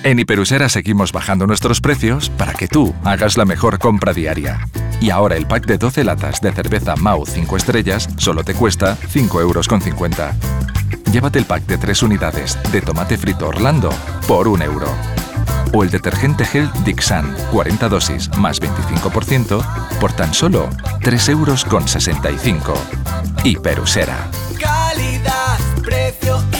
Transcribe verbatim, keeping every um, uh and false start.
En Hiperusera seguimos bajando nuestros precios para que tú hagas la mejor compra diaria. Y ahora el pack de doce latas de cerveza Mau cinco estrellas solo te cuesta cinco euros con cincuenta. Llévate el pack de tres unidades de tomate frito Orlando por un euro. O el detergente gel Dixan, cuarenta dosis más veinticinco por ciento por tan solo tres euros con sesenta y cinco. Hiperusera. Calidad, precio